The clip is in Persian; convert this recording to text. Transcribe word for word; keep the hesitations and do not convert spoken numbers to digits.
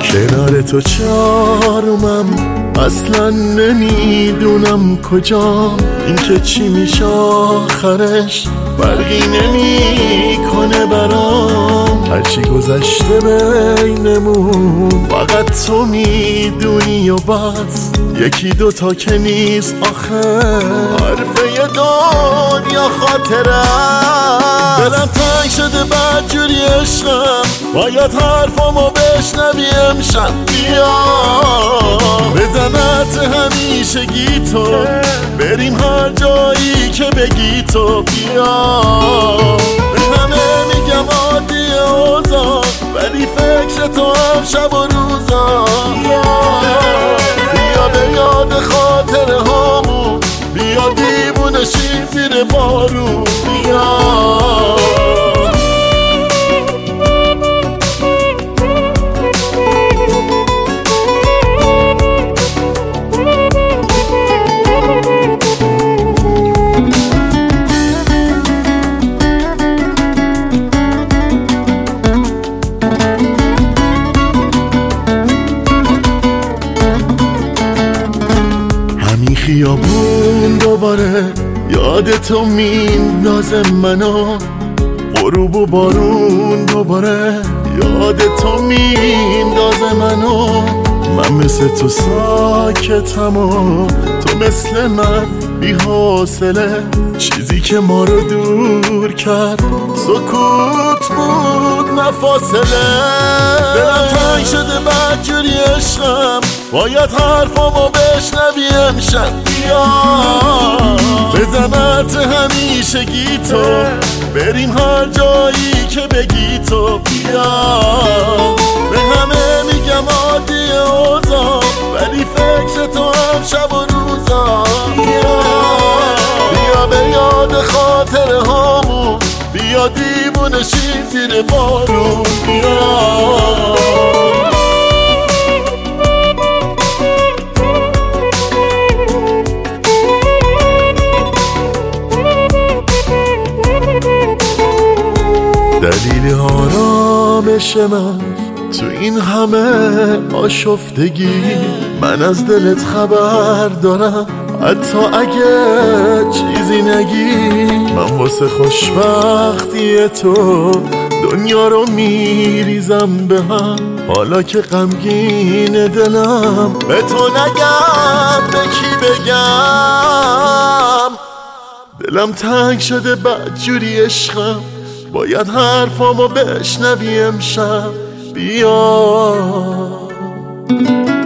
کنار تو چارومم اصلا نمیدونم کجام، این که چی میشه آخرش فرقی نمیکنه برام. هرچی گذشته بینمون فقط تو میدونی و بس، یکی دوتا که نیست آخه حرفه دنیا خاطره. دلم تنگ شده بدجوری عشقم، باید حرفامو بشنوی امشب. بیا بزنت همیشه گیتو، بریم هر جایی که بگی تو. بیا به همه میگم عادی اوضاع، ولی فکر تو هم شب و روزا. بیا به یاد خاطر هامون، بیا دیوونه شیم زیر بارون. بیا خیابون دوباره یاد تو میندازه منو، غروب و بارون دوباره یاد تو میندازه منو. من مثل تو ساکتم و تو مثل من بی حوصله، چیزی که ما رو دور کرد سکوت بود نه فاصله. دلم تنگ شده بدجوری عشقم، باید حرفامو بشنوی امشب. بیا بزنت همیشه گیتو، بریم هر جایی که بگی تو. بیا به همه میگم عادی اوضاع، ولی فکر تو هم شب و روزا. بیا بیا به یاد خاطر هامون، بیا دیوونه شیم زیر بارون. بیا دلیل آرامش من تو این همه آشفتگی، من از دلت خبر دارم حتی اگه چیزی نگی. من واسه خوشبختی تو دنیا رو میریزم به هم، حالا که غمگین دلم به تو نگم به کی بگم. دلم تنگ شده بدجوری عشقم، باید حرفامو بشنوی امشب. بیا